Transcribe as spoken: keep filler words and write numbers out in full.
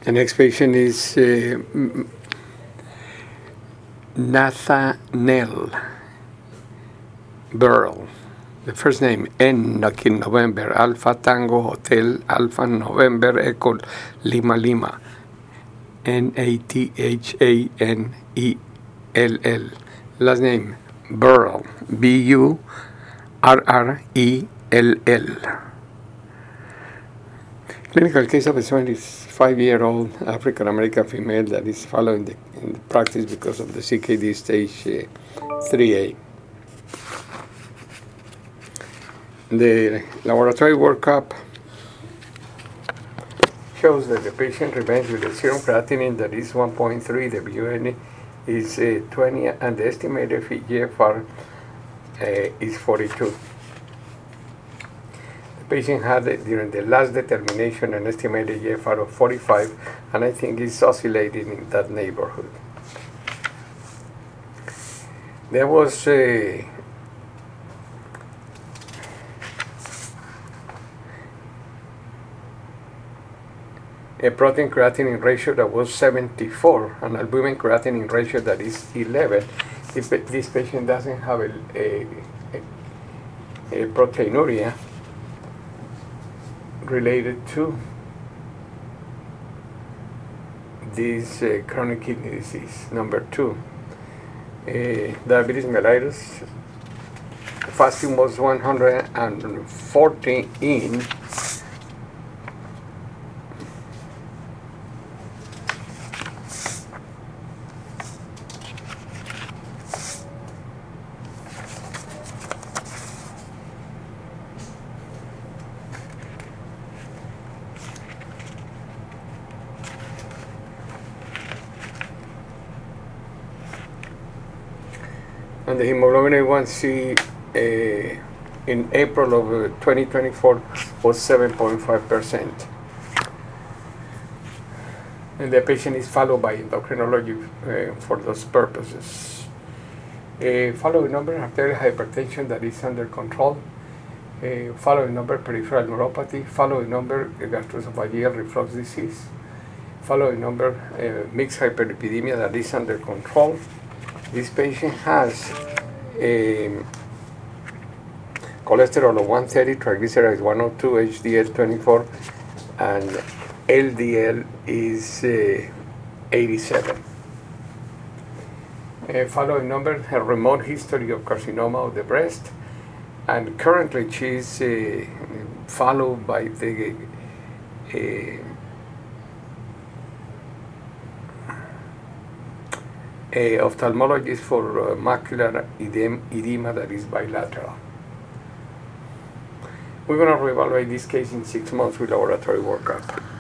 The next patient is uh, Nathaniel Burl. The first name, N, like in November, Alpha Tango Hotel, Alpha November Echo Lima Lima. N A T H A N E L L. Last name, Burl, B U R R E L L. Clinical case of a twenty-five-year-old African-American female that is following the, in the practice because of the C K D stage uh, three A. The laboratory workup shows that the patient remains with a serum creatinine that is one point three, the B U N is uh, twenty, and the estimated G F R uh, is forty-two. The patient had, during the last determination, an estimated G F R of forty-five, and I think it's oscillating in that neighborhood. There was a a protein creatinine ratio that was seventy-four, and albumin creatinine ratio that is eleven. If this patient doesn't have a, a, a, a proteinuria related to this uh, chronic kidney disease. Number two, uh, diabetes mellitus. Fasting was one hundred forty in. And the hemoglobin A one C uh, in April of uh, twenty twenty-four was seven point five percent. And the patient is followed by endocrinology uh, for those purposes. Uh, following number, arterial hypertension that is under control. Uh, following number, peripheral neuropathy. Following number, gastroesophageal reflux disease. Following number, uh, mixed hyperlipidemia that is under control. This patient has a cholesterol of one thirty, triglycerides one oh two, H D L twenty-four, and L D L is uh, eighty-seven. Uh, following number, a remote history of carcinoma of the breast, and currently she is uh, followed by the uh, a ophthalmologist for uh, macular edema, edema that is bilateral. We're going to reevaluate this case in six months with laboratory workup.